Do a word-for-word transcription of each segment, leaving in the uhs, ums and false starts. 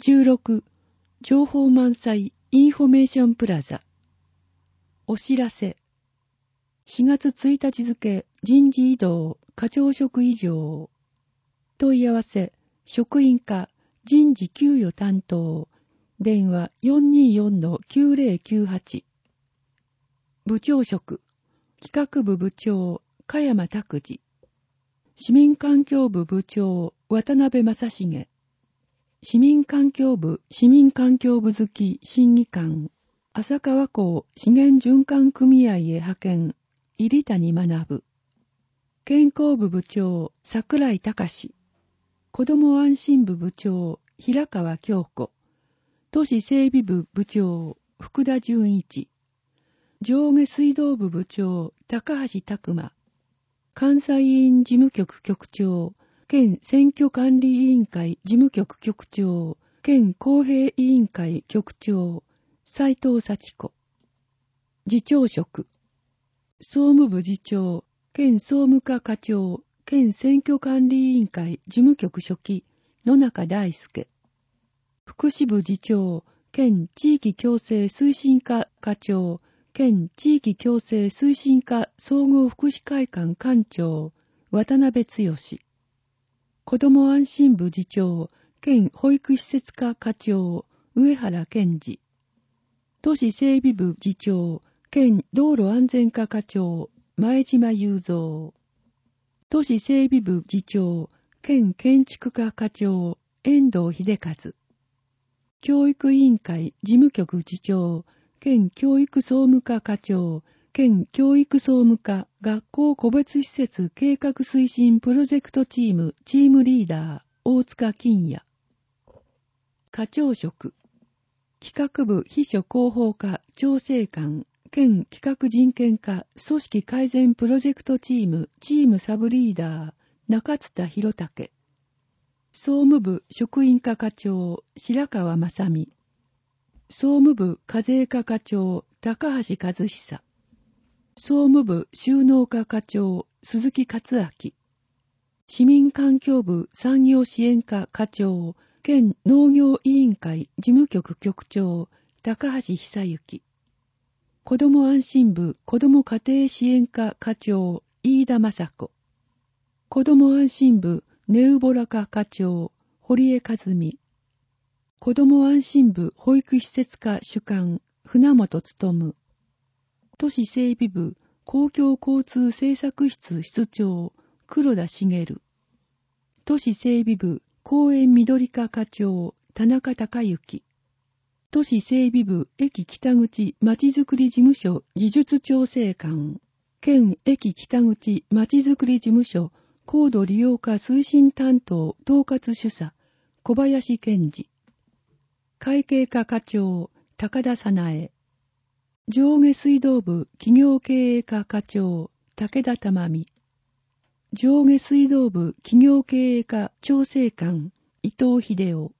じゅうろく情報満載インフォメーションプラザ。お知らせ。しがつついたち付人事異動課長職以上。問い合わせ職員課人事給与担当。電話 よんにーよんのきゅうぜろきゅうはち。部長職企画部部長加山拓司。市民環境部部長渡辺正成。市民環境部市民環境部付審議官浅川港資源循環組合へ派遣入谷学。健康部部長櫻井隆。子ども安心部部長平川京子。都市整備部部長福田純一。上下水道部部長高橋拓馬。関西委員事務局局長県選挙管理委員会事務局局長県公平委員会局長斉藤幸子。次長職総務部次長県総務課課長県選挙管理委員会事務局書記野中大輔。福祉部次長県地域共生推進課課長県地域共生推進課総合福祉会館館長渡辺剛。子ども安心部次長県保育施設課課長上原健二。都市整備部次長県道路安全課課長前島雄三。都市整備部次長県建築課課長遠藤秀和。教育委員会事務局次長県教育総務課課長県教育総務課学校個別施設計画推進プロジェクトチームチームリーダー大塚金也。課長職企画部秘書広報課調整官県企画人権課組織改善プロジェクトチームチームサブリーダー中津田博武。総務部職員課課長白川正美。総務部課税課課長高橋和久。総務部収納課課長鈴木克明。市民環境部産業支援課課長県農業委員会事務局局長高橋久幸。子ども安心部子ども家庭支援課課長飯田雅子。子ども安心部ネウボラ課課長堀江和美。子ども安心部保育施設課主幹船本勉。都市整備部公共交通政策室室長黒田茂。都市整備部公園緑課課長田中隆之。都市整備部駅北口まちづくり事務所技術調整官県駅北口まちづくり事務所高度利用化推進担当統括主査小林健二。会計課課長高田早苗。上下水道部企業経営課課長武田珠美。上下水道部企業経営課調整官伊藤秀夫。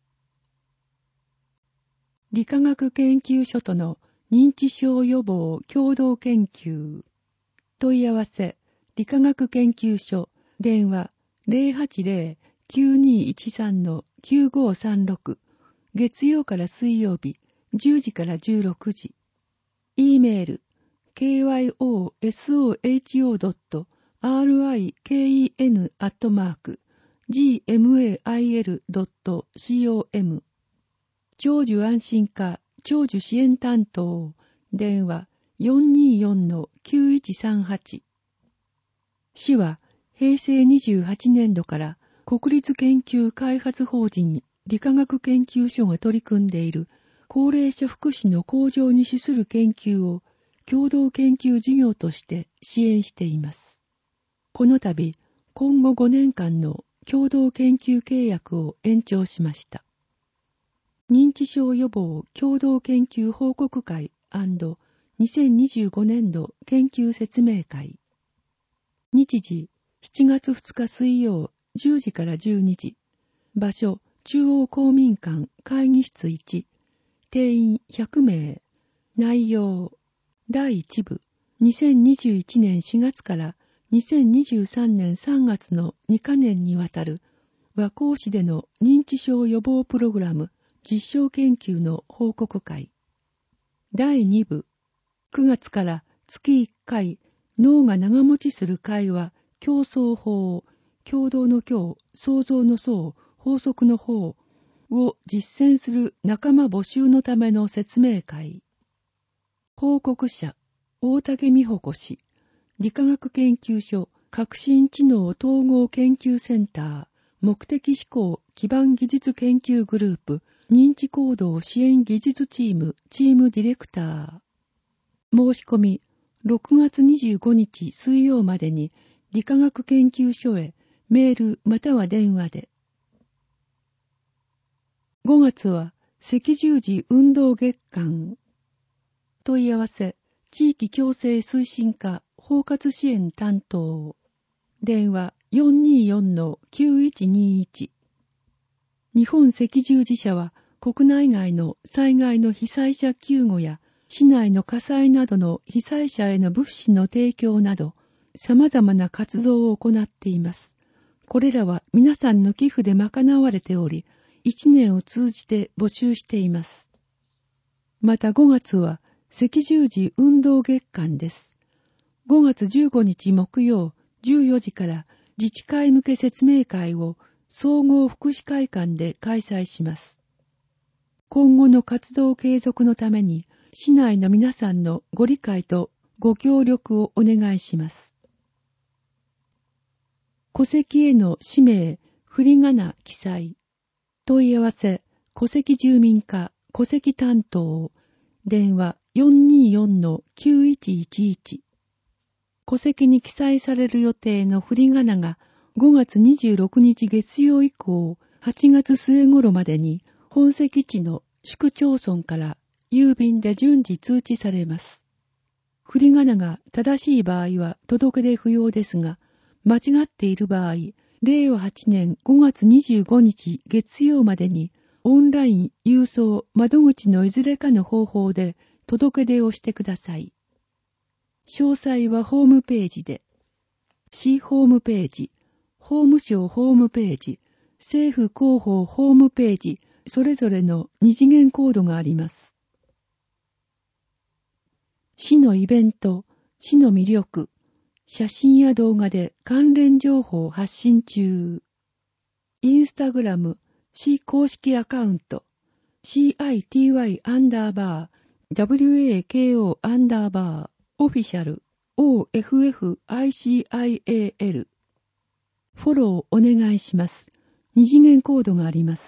理化学研究所との認知症予防共同研究。問い合わせ理化学研究所電話 ゼロはちゼロ きゅうにいちさん きゅうごさんろく。月曜から水曜日じゅうじからじゅうろくじ。E メール ケーワイオーソーホ ドット アールアイケーイーエヌ アットマーク ジーエムエーアイエル ドット コム。長寿安心課長寿支援担当電話 よんにーよんのきゅういちさんはち。市は平成にじゅうはちねんどから国立研究開発法人理化学研究所が取り組んでいる高齢者福祉の向上に資する研究を共同研究事業として支援しています。この度、今後ごねんかんの共同研究契約を延長しました。認知症予防共同研究報告会&にせんにじゅうごねんど研究説明会。日時しちがつふつか水曜じゅうじからじゅうにじ。場所中央公民館会議室いち。定員ひゃくめい。内容だいいち部にせんにじゅういちねんしがつからにせんにじゅうさんねんさんがつのにかねんにわたる和光市での認知症予防プログラム実証研究の報告会。だいに部、くがつから月いっかい、脳が長持ちする会話、競争法、共同の共、創造の創、法則の法を実践する仲間募集のための説明会。報告者、大竹美穂子氏、理化学研究所革新知能統合研究センター、目的思考基盤技術研究グループ、認知行動支援技術チーム、チームディレクター。申し込み、ろくがつにじゅうごにち水曜までに理化学研究所へメールまたは電話で。ごがつは赤十字運動月間。問い合わせ、地域共生推進課包括支援担当。電話 よんにーよんのきゅういちにいち。日本赤十字社は国内外の災害の被災者救護や市内の火災などの被災者への物資の提供など様々な活動を行っています。これらは皆さんの寄付で賄われており、一年を通じて募集しています。またごがつは赤十字運動月間です。ごがつじゅうごにち木曜じゅうよじから自治会向け説明会を総合福祉会館で開催します。今後の活動継続のために市内の皆さんのご理解とご協力をお願いします。戸籍への氏名、振り仮名記載。問い合わせ、戸籍住民課、戸籍担当。電話 よんにーよんのきゅういちいちいち。戸籍に記載される予定の振り仮名がごがつにじゅうろくにち月曜以降、はちがつ末頃までに本籍地の市区町村から郵便で順次通知されます。振り仮名が正しい場合は届け出不要ですが、間違っている場合、れいわはちねんごがつにじゅうごにち月曜までにオンライン、郵送、窓口のいずれかの方法で届け出をしてください。詳細はホームページで。市ホームページ、法務省ホームページ、政府広報ホームページ、それぞれの二次元コードがあります。市のイベント、市の魅力、写真や動画で関連情報を発信中。インスタグラム、市公式アカウント、シーアイティーワイ アンダーバー、ダブリューエーケーオー アンダーバー、オフィシャル、オーエフエフアイシーアイエーエル。フォローお願いします。二次元コードがあります。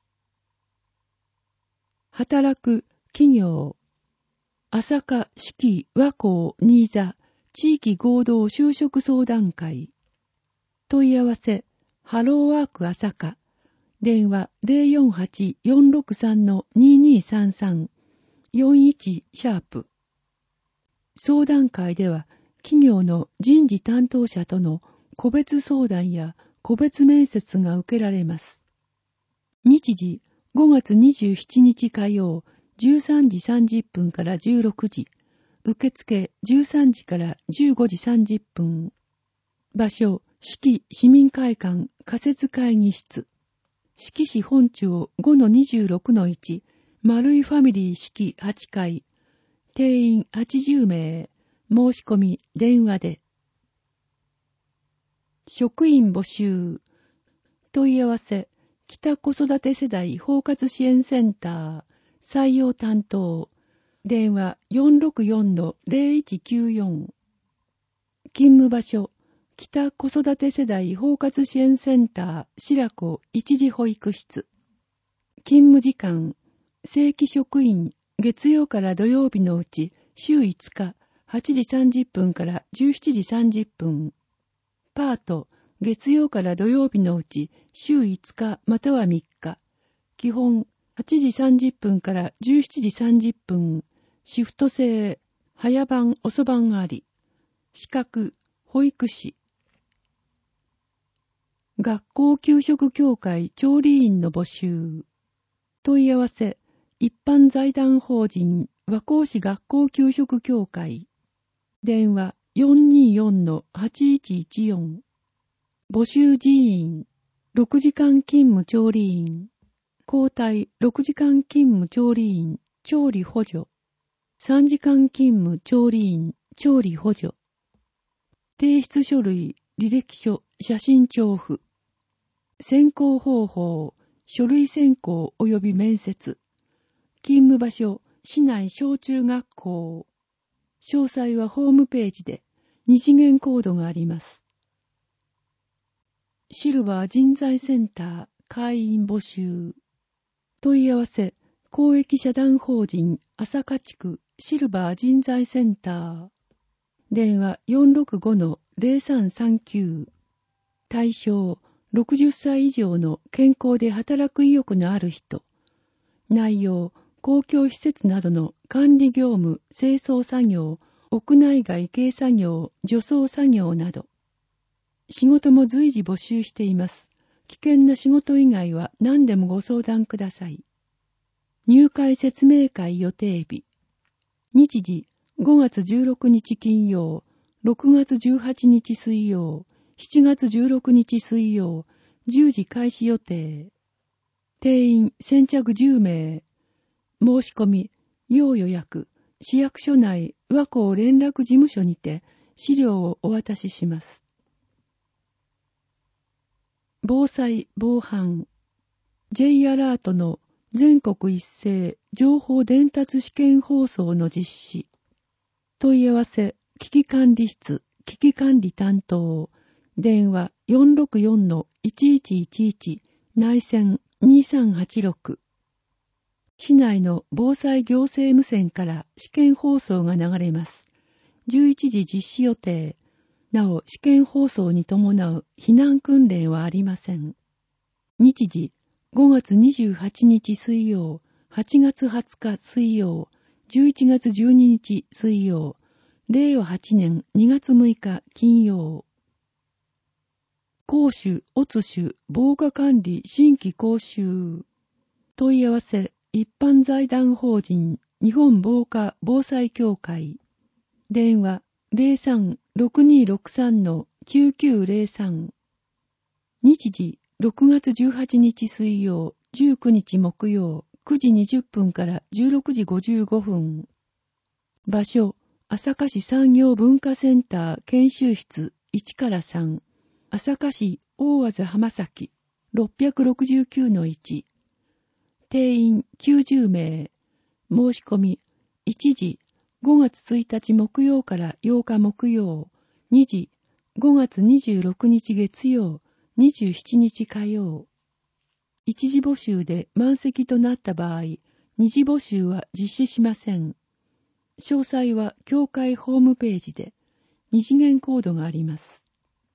働く企業。朝霞四季和光新座地域合同就職相談会。問い合わせ、ハローワーク朝霞。電話 ゼロよんはち よんろくさん ににさんさん よんいちシャープ。相談会では、企業の人事担当者との個別相談や個別面接が受けられます。日時、ごがつにじゅうしちにち火曜、じゅうさんじさんじゅっぷんからじゅうろくじ。受付じゅうさんじからじゅうごじさんじゅっぷん。場所、四季市民会館仮設会議室。四季市本町 ごのにじゅうろくのいち、丸いファミリー四季はちかい。定員はちじゅうめい。申し込み電話で。職員募集。問い合わせ、北子育て世代包括支援センター。採用担当。電話 よんろくよんのゼロいちきゅうよん。勤務場所、北子育て世代包括支援センター白子一時保育室。勤務時間、正規職員、月曜から土曜日のうち週いつか、はちじさんじゅっぷんからじゅうしちじさんじゅっぷん。パート、月曜から土曜日のうち週いつかまたはみっか。基本、はちじさんじゅっぷんからじゅうしちじさんじゅっぷん。シフト制、早番遅番あり。資格、保育士。学校給食協会調理員の募集。問い合わせ、一般財団法人和光市学校給食協会。電話 よんにーよんのはちいちいちよん。募集人員、ろくじかん勤務調理員。 交代ろくじかん勤務調理員、調理補助。さんじかん勤務調理員、調理補助。提出書類、履歴書、写真調布。選考方法、書類選考及び面接。勤務場所、市内小中学校。詳細はホームページで二次元コードがあります。シルバー人材センター会員募集。問い合わせ、公益社団法人朝霞地区シルバー人材センター。電話 よんろくごのゼロさんさんきゅう。対象、ろくじゅっさい以上の健康で働く意欲のある人。内容、公共施設などの管理業務、清掃作業、屋内外形作業、除草作業など。仕事も随時募集しています。危険な仕事以外は何でもご相談ください。入会説明会予定日。日時、ごがつじゅうろくにち金曜、ろくがつじゅうはちにち水曜、しちがつじゅうろくにち水曜、じゅうじ開始予定。定員先着じゅうめい。申し込み、要予約、市役所内和光連絡事務所にて資料をお渡しします。防災・防犯 J アラートの全国一斉情報伝達試験放送の実施。問い合わせ、危機管理室、危機管理担当。電話 よんろくよんのいちいちいちいち 内線にさんはちろく。市内の防災行政無線から試験放送が流れます。じゅういちじ実施予定。なお、試験放送に伴う避難訓練はありません。日時、ごがつにじゅうはちにち水曜、はちがつはつか水曜、じゅういちがつじゅうににち水曜、れいわはちねんにがつむいか金曜。公主、乙主、防火管理新規講習。問い合わせ、一般財団法人日本防火防災協会。電話 ゼロさんろくにろくさんのきゅうきゅうゼロさん。日時ろくがつじゅうはちにち水曜、じゅうくにち木曜、くじにじゅっぷんからじゅうろくじごじゅうごふん。場所、朝霞市産業文化センター研修室いちからさん。朝霞市大和浜崎 ろっぴゃくろくじゅうきゅうのいち。定員きゅうじゅうめい。申し込みいちじ、ごがつついたち木曜からようか木曜、にじ、ごがつにじゅうろくにち月曜、にじゅうしちにち火曜。一次募集で満席となった場合、二次募集は実施しません。詳細は協会ホームページで二次元コードがあります。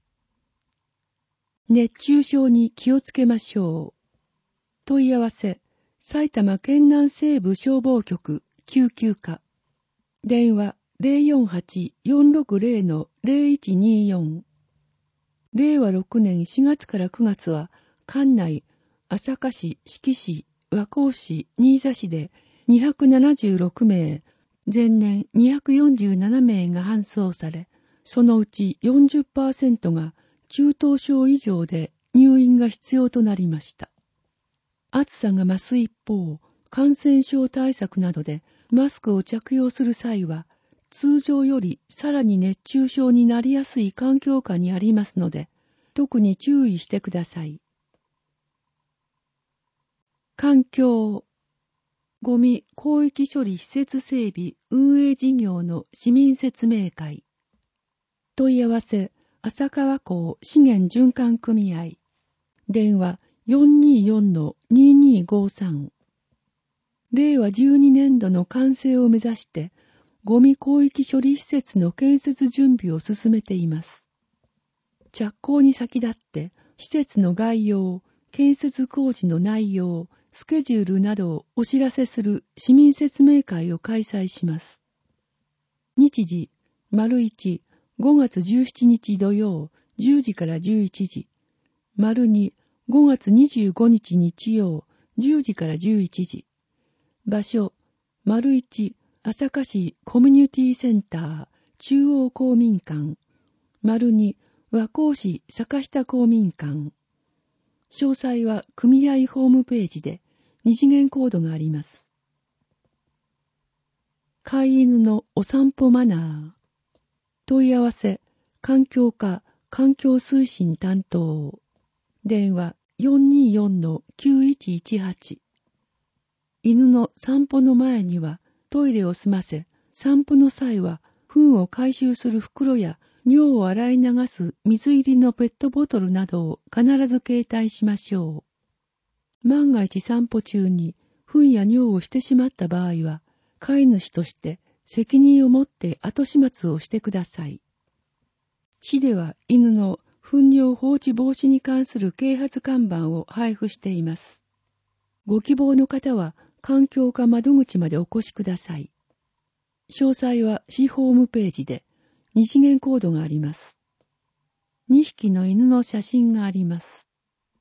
熱中症に気をつけましょう。問い合わせ、埼玉県南西部消防局救急課。電話 ゼロよんはち よんろくゼロのゼロいちによん。れいわろくねんしがつからくがつは、管内、朝霞市、志木市、和光市、新座市でにひゃくななじゅうろくめい、前年にひゃくよんじゅうななめいが搬送され、そのうち よんじゅっパーセント が中等症以上で入院が必要となりました。暑さが増す一方、感染症対策などでマスクを着用する際は、通常よりさらに熱中症になりやすい環境下にありますので、特に注意してください。環境、ゴミ広域処理施設整備運営事業の市民説明会。問い合わせ、浅川港資源循環組合。電話 よんにーよんのにーにーごさん。れいわじゅうにねんどの完成を目指して、ゴミ広域処理施設の建設準備を進めています。着工に先立って、施設の概要、建設工事の内容、スケジュールなどをお知らせする市民説明会を開催します。日時、丸いち、ごがつじゅうしちにち土曜、じゅうじからじゅういちじ。丸に、ごがつにじゅうごにち日曜、じゅうじからじゅういちじ。場所、丸いち、朝霞市コミュニティセンター中央公民館。丸に、和光市坂下公民館。詳細は組合ホームページで二次元コードがあります。飼い犬のお散歩マナー。問い合わせ、環境課、環境推進担当。電話 よんにーよんのきゅういちいちはち。犬の散歩の前にはトイレを済ませ、散歩の際は糞を回収する袋や尿を洗い流す水入りのペットボトルなどを必ず携帯しましょう。万が一散歩中に糞や尿をしてしまった場合は、飼い主として責任を持って後始末をしてください。市では犬の糞尿放置防止に関する啓発看板を配布しています。ご希望の方は環境課窓口までお越しください。詳細は市ホームページで二次元コードがあります。にひきの犬の写真があります。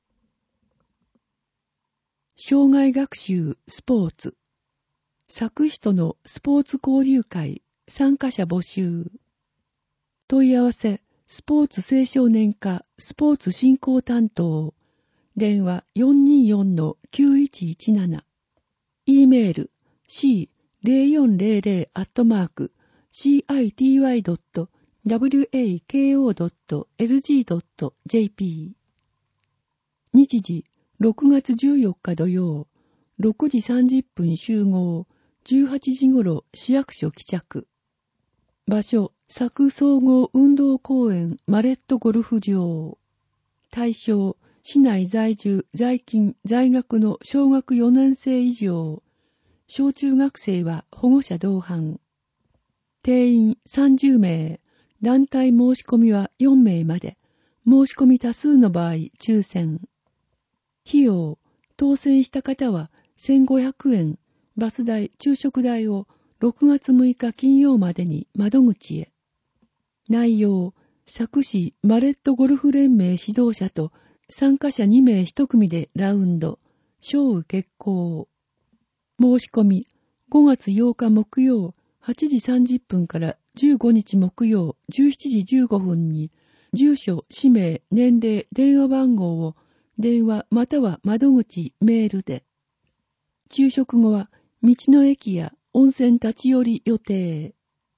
障害学習スポーツ。佐久市とのスポーツ交流会参加者募集。問い合わせ、スポーツ青少年課スポーツ振興担当。電話 よんにーよんのきゅういちいちなな。E メール シーゼロよんゼロゼロ アットマーク シーアイティーワイ ドット ダブリューエーケーオー ドット エルジー ドット ジェーピー。日時ろくがつじゅうよっか土曜、ろくじさんじゅっぷん集合、じゅうはちじごろ市役所帰着。場所、佐久総合運動公園マレットゴルフ場。対象、市内在住、在勤、在学の小学よねん生以上。小中学生は保護者同伴。定員さんじゅうめい。団体申し込みはよんめいまで。申し込み多数の場合、抽選。費用、当選した方はせんごひゃくえん、バス代、昼食代をろくがつむいか金曜までに窓口へ。内容、佐久市マレットゴルフ連盟指導者と参加者にめいいち組でラウンド、小雨決行。申し込み、ごがつようか木曜はちじさんじゅっぷんからじゅうごにち木曜じゅうしちじじゅうごふんに、住所、氏名、年齢、電話番号を電話または窓口、メールで。昼食後は道の駅や温泉立ち寄り予定。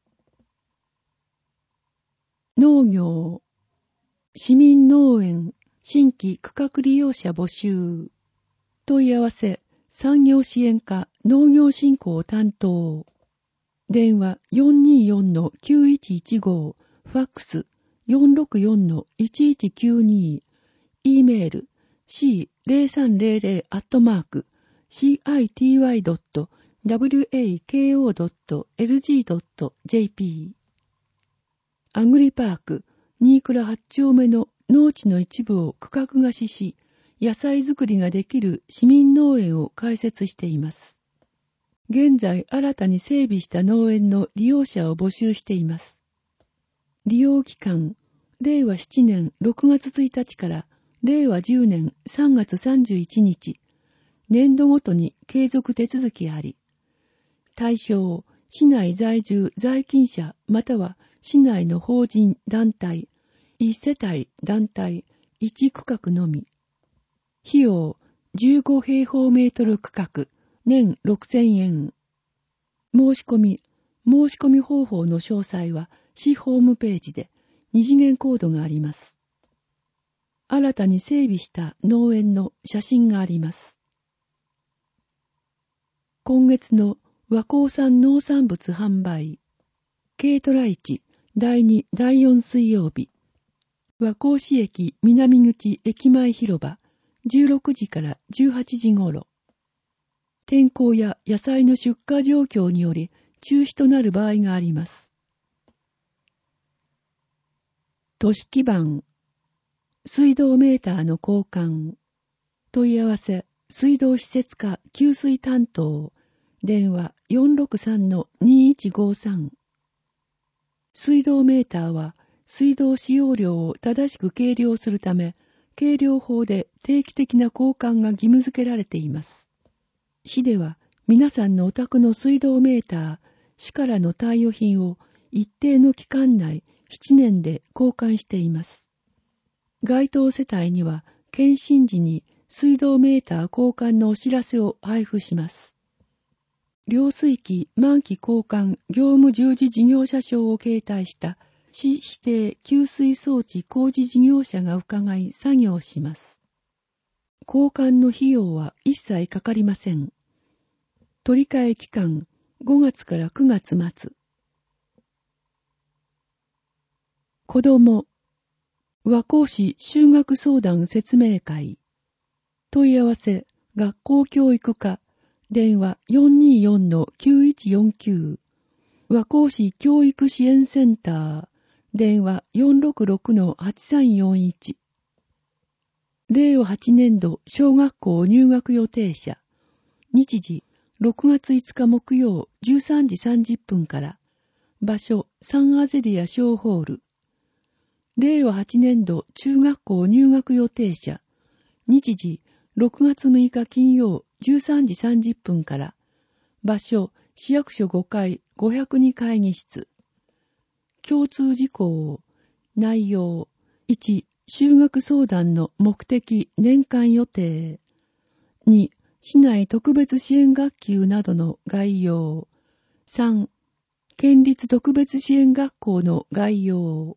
農業、市民農園、新規区画利用者募集。問い合わせ、産業支援課農業振興担当。電話 よんにーよんのきゅういちいちご、ファックス よんろくよんのいちいちきゅうに、E メール シーゼロさんゼロゼロ アットマーク シーアイティーワイ ドット ダブリューエーケーオー ドット エルジー ドット ジェーピー。アグリパーク新倉はち丁目の農地の一部を区画貸しし、野菜作りができる市民農園を開設しています。現在新たに整備した農園の利用者を募集しています。利用期間、れいわななねんろくがつついたちかられいわじゅうねんさんがつさんじゅういちにち、年度ごとに継続手続きあり。対象、市内在住在勤者または市内の法人団体、いち世帯団体、いち区画のみ。費用、じゅうごへいほうメートル区画、年ろくせんえん。申し込み、申し込み方法の詳細は市ホームページで二次元コードがあります。新たに整備した農園の写真があります。今月の和光産農産物販売。軽トラ市だいにだいよん水曜日。和光市駅南口駅前広場じゅうろくじからじゅうはちじ頃。天候や野菜の出荷状況により中止となる場合があります。都市基盤。水道メーターの交換。問い合わせ、水道施設課給水担当。電話 よんろくさんのにいちごさん。水道メーターは水道使用量を正しく計量するため、計量法で定期的な交換が義務付けられています。市では皆さんのお宅の水道メーター、市からの貸与品を一定の期間内ななねんで交換しています。該当世帯には検診時に水道メーター交換のお知らせを配布します。両水機満期交換業務従事事業者証を携帯した市指定給水装置工事事業者が伺い作業します。交換の費用は一切かかりません。取り替え期間ごがつからくがつ末。子ども和光市修学相談説明会。問い合わせ学校教育課電話 よんにーよんのきゅういちよんきゅう 和光市教育支援センター電話 よんろくろくのはちさんよんいち。れいわはちねんど小学校入学予定者。日時ろくがついつか木曜じゅうさんじさんじゅっぷんから。場所サンアゼリア小ホール。れいわはちねんど中学校入学予定者。日時ろくがつむいか金曜じゅうさんじさんじゅっぷんから。場所市役所ごかいごひゃくに会議室。共通事項。内容。いち、修学相談の目的年間予定。に、市内特別支援学級などの概要。さん、県立特別支援学校の概要。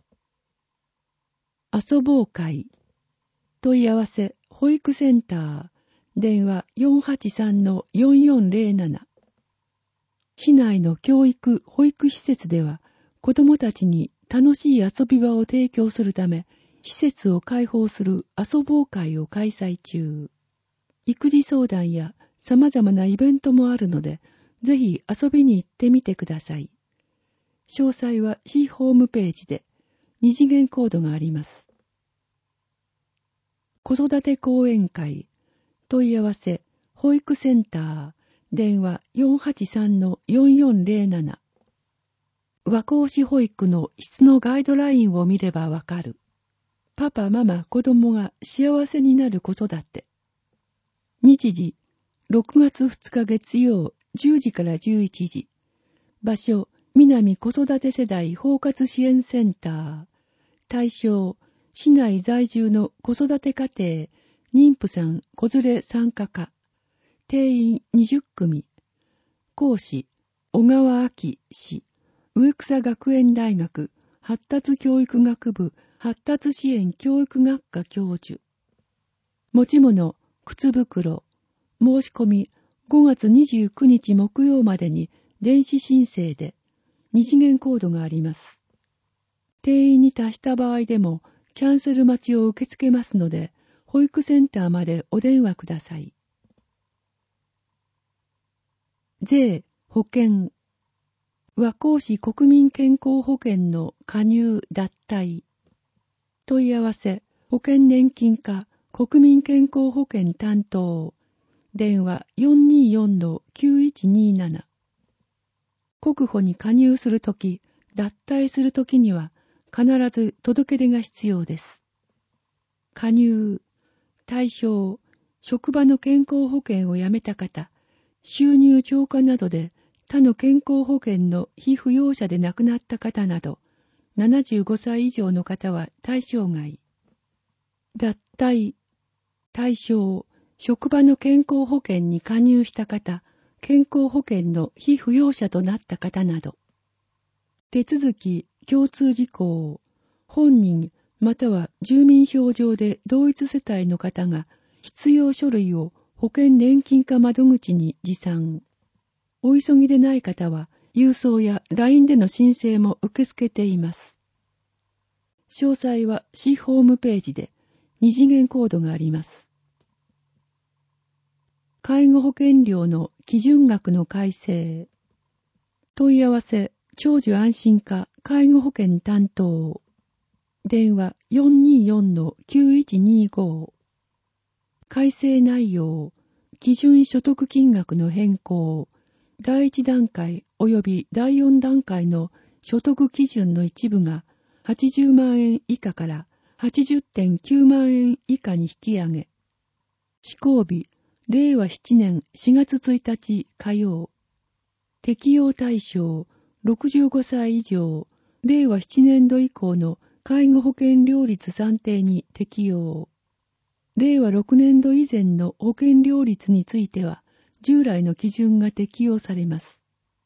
遊ぼう会。問い合わせ、保育センター。電話 よんはちさんのよんよんぜろなな。市内の教育・保育施設では、子どもたちに楽しい遊び場を提供するため、施設を開放する遊ぼう会を開催中。育児相談や様々なイベントもあるので、ぜひ遊びに行ってみてください。詳細は市ホームページで、二次元コードがあります。子育て講演会。問い合わせ、保育センター。電話 よんはちさんのよんよんぜろなな。和光市保育の質のガイドラインを見ればわかる。パパ、ママ、子供が幸せになる子育て。日時、ろくがつふつか月曜、じゅうじからじゅういちじ。場所、南子育て世代包括支援センター。対象、市内在住の子育て家庭、妊婦さん、子連れ参加課。定員にじゅっくみ。講師、小川明氏、植草学園大学発達教育学部発達支援教育学科教授。持ち物、靴袋。申し込み、ごがつにじゅうくにち木曜までに電子申請で、二次元コードがあります。定員に達した場合でも、キャンセル待ちを受け付けますので、保育センターまでお電話ください。税、保険。和光市国民健康保険の加入脱退。問い合わせ、保険年金課国民健康保険担当。電話 よんにーよんのきゅういちにーなな。国保に加入するとき、脱退するときには、必ず届け出が必要です。加入、対象、職場の健康保険をやめた方、収入超過などで他の健康保険の被扶養者で亡くなった方など、ななじゅうごさい以上の方は対象外。脱退、対象、職場の健康保険に加入した方、健康保険の被扶養者となった方など。手続き、共通事項、本人または住民票上で同一世帯の方が必要書類を保険年金課窓口に持参。お急ぎでない方は郵送や ライン での申請も受け付けています。詳細は市ホームページで二次元コードがあります。介護保険料の基準額の改正。問い合わせ、長寿安心課介護保険担当。電話 よんにーよんのきゅういちにーご。改正内容、基準所得金額の変更、だいいち段階及びだいよん段階の所得基準の一部がはちじゅうまんえん以下から はちじゅってんきゅうまんえん以下に引き上げ。施行日、れいわななねんしがつついたち火曜。適用対象、ろくじゅうごさい以上、れいわななねんど以降の介護保険料率算定に適用。 れいわろくねんど以前の保険料率については、従来の基準が適用されます。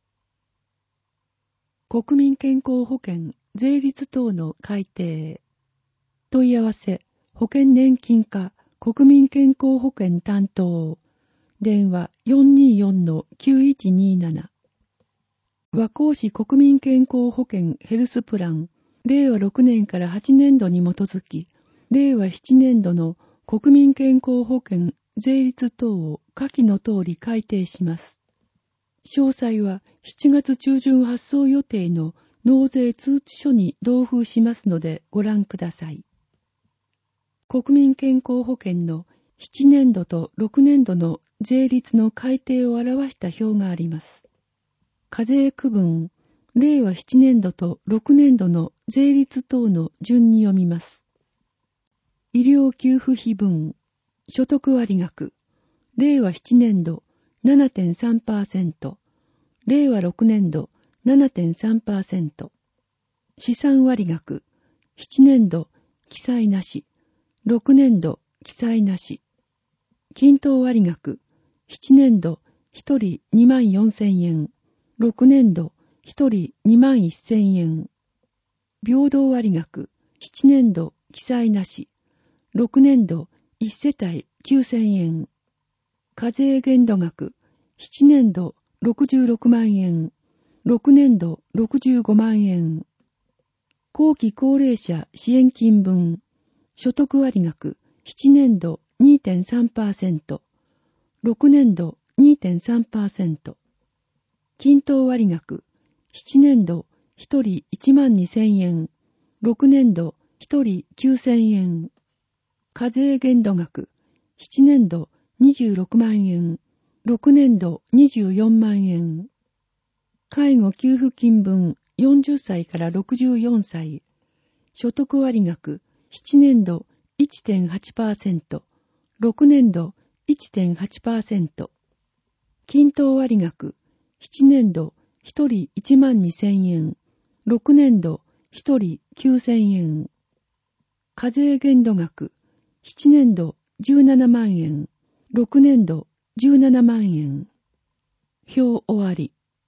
国民健康保険税率等の改定。問い合わせ、保険年金課国民健康保険担当。電話 よんにーよんのきゅういちにーなな。和光市国民健康保険ヘルスプラン、れいわろくねんからはちねんどに基づき、れいわななねんどの国民健康保険税率等を下記の通り改定します。詳細はしちがつちゅうじゅん発送予定の納税通知書に同封しますのでご覧ください。国民健康保険のななねんどとろくねんどの税率の改定を表した表があります。課税区分、れいわななねんどとろくねんどの税率等の順に読みます。医療給付費分、所得割額、れいわななねんど ななてんさんパーセント、れいわろくねんど ななてんさんパーセント、資産割額、ななねんど記載なし、ろくねんど記載なし、均等割額、ななねんどひとりにまんよんせんえん、ろくねんどひとりにまんせんえん、平等割額、ななねんど記載なし、ろくねんどいちせたいきゅうせんえん、課税限度額、ななねんどろくじゅうろくまんえん、ろくねんどろくじゅうごまんえん、後期高齢者支援金分、所得割額、ななねんど にてんさんパーセント、ろくねんど にてんさんパーセント、均等割額、ななねんどひとりいちまんにせんえん、ろくねんどひとりきゅうせんえん、課税限度額、ななねんどにじゅうろくまんえん、ろくねんどにじゅうよんまんえん、介護給付金分よんじゅっさいからろくじゅうよんさい、所得割額、ななねんど いってんはちパーセント、ろくねんど いってんはちパーセント、均等割額、ななねんどひとりいちまんにせんえん、ろくねんどひとりきゅうせんえん、課税限度額、ななねんどじゅうななまんえん、ろくねんどじゅうななまんえん。表終わり。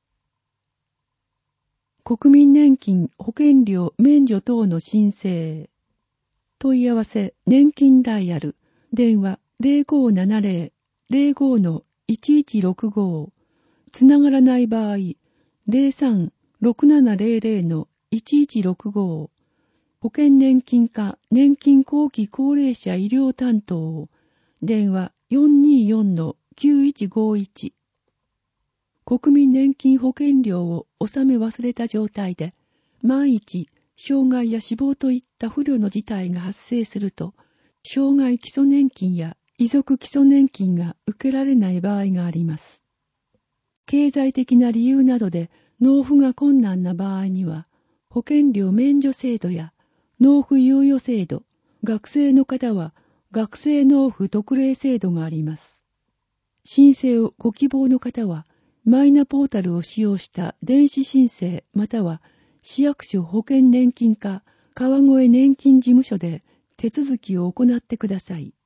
国民年金保険料免除等の申請。問い合わせ年金ダイヤル、電話 ゼロごーななゼロ ゼロご のいちいちろくご、つながらない場合、ゼロさんろくななゼロゼロのいちいちろくご、保険年金課年金後期高齢者医療担当、電話 よんにーよんのきゅういちごいち。国民年金保険料を納め忘れた状態で、万一、障害や死亡といった不慮の事態が発生すると、障害基礎年金や遺族基礎年金が受けられない場合があります。経済的な理由などで納付が困難な場合には、保険料免除制度や納付猶予制度、学生の方は学生納付特例制度があります。申請をご希望の方は、マイナポータルを使用した電子申請または市役所保険年金課川越年金事務所で手続きを行ってください。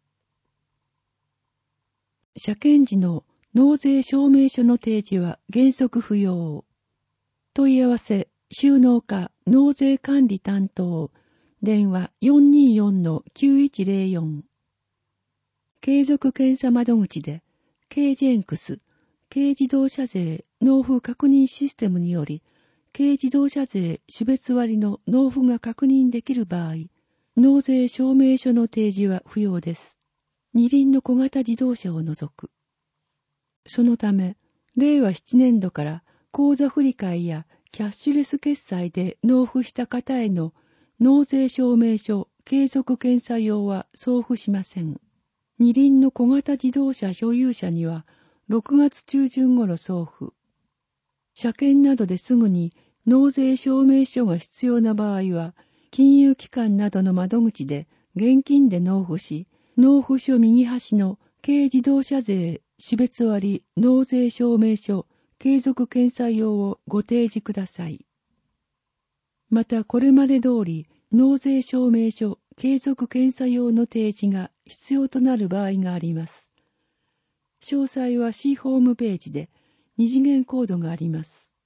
車検時の納税証明書の提示は原則不要。問い合わせ収納課納税管理担当、電話 よんにーよんのきゅういちゼロよん。継続検査窓口で ケージェンクス軽自動車税納付確認システムにより、軽自動車税種別割の納付が確認できる場合、納税証明書の提示は不要です。二輪の小型自動車を除く。そのため、れいわななねんどから口座振替やキャッシュレス決済で納付した方への納税証明書継続検査用は送付しません。二輪の小型自動車所有者には、ろくがつちゅうじゅん頃送付。車検などですぐに納税証明書が必要な場合は、金融機関などの窓口で現金で納付し、納付書右端の軽自動車税種別割納税証明書継続検査用をご提示ください。またこれまで通り納税証明書継続検査用の提示が必要となる場合があります。詳細は C ホームページで二次元コードがあります。